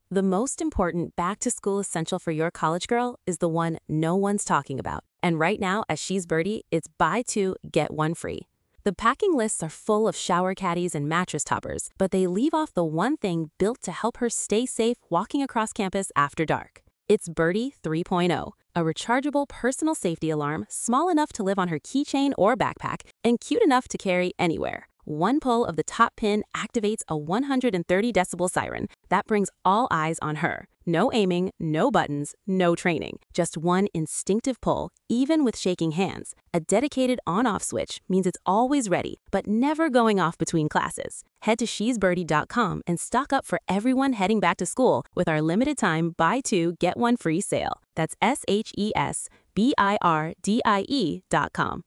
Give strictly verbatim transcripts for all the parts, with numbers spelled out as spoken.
The most important back-to-school essential for your college girl is the one no one's talking about. And right now at She's Birdie, it's buy two, get one free. The packing lists are full of shower caddies and mattress toppers, but they leave off the one thing built to help her stay safe walking across campus after dark. It's Birdie three point oh, a rechargeable personal safety alarm small enough to live on her keychain or backpack and cute enough to carry anywhere. One pull of the top pin activates a one hundred thirty decibel siren that brings all eyes on her. No aiming, no buttons, no training. Just one instinctive pull, even with shaking hands. A dedicated on-off switch means it's always ready, but never going off between classes. Head to she's birdie dot com and stock up for everyone heading back to school with our limited time buy two, get one free sale. That's S H E S B I R D I E dot com.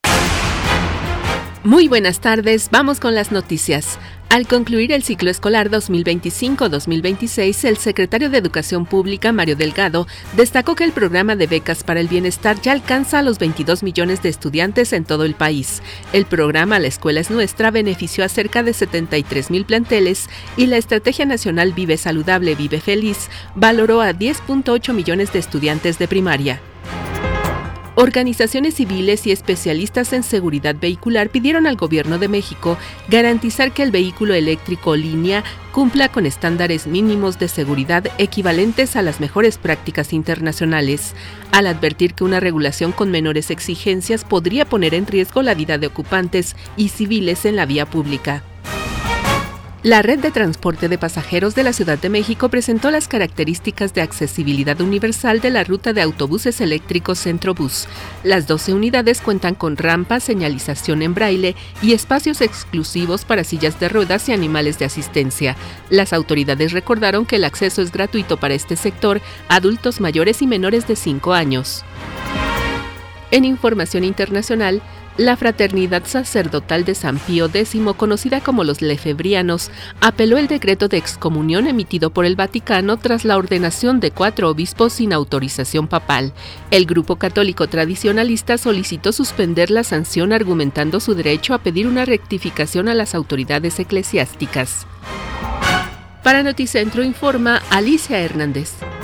Muy buenas tardes, vamos con las noticias. Al concluir el ciclo escolar dos mil veinticinco dos mil veintiséis, el secretario de Educación Pública, Mario Delgado, destacó que el programa de becas para el bienestar ya alcanza a los veintidós millones de estudiantes en todo el país. El programa La Escuela es Nuestra benefició a cerca de setenta y tres mil planteles y la Estrategia Nacional Vive Saludable, Vive Feliz valoró a diez punto ocho millones de estudiantes de primaria. Organizaciones civiles y especialistas en seguridad vehicular pidieron al Gobierno de México garantizar que el vehículo eléctrico línea cumpla con estándares mínimos de seguridad equivalentes a las mejores prácticas internacionales, al advertir que una regulación con menores exigencias podría poner en riesgo la vida de ocupantes y civiles en la vía pública. La Red de Transporte de Pasajeros de la Ciudad de México presentó las características de accesibilidad universal de la ruta de autobuses eléctricos Centrobús. Las doce unidades cuentan con rampas, señalización en braille y espacios exclusivos para sillas de ruedas y animales de asistencia. Las autoridades recordaron que el acceso es gratuito para este sector, adultos mayores y menores de cinco años. En información internacional, la Fraternidad Sacerdotal de San Pío X, conocida como los Lefebrianos, apeló el decreto de excomunión emitido por el Vaticano tras la ordenación de cuatro obispos sin autorización papal. El grupo católico tradicionalista solicitó suspender la sanción argumentando su derecho a pedir una rectificación a las autoridades eclesiásticas. Para Noticentro informa Alicia Hernández.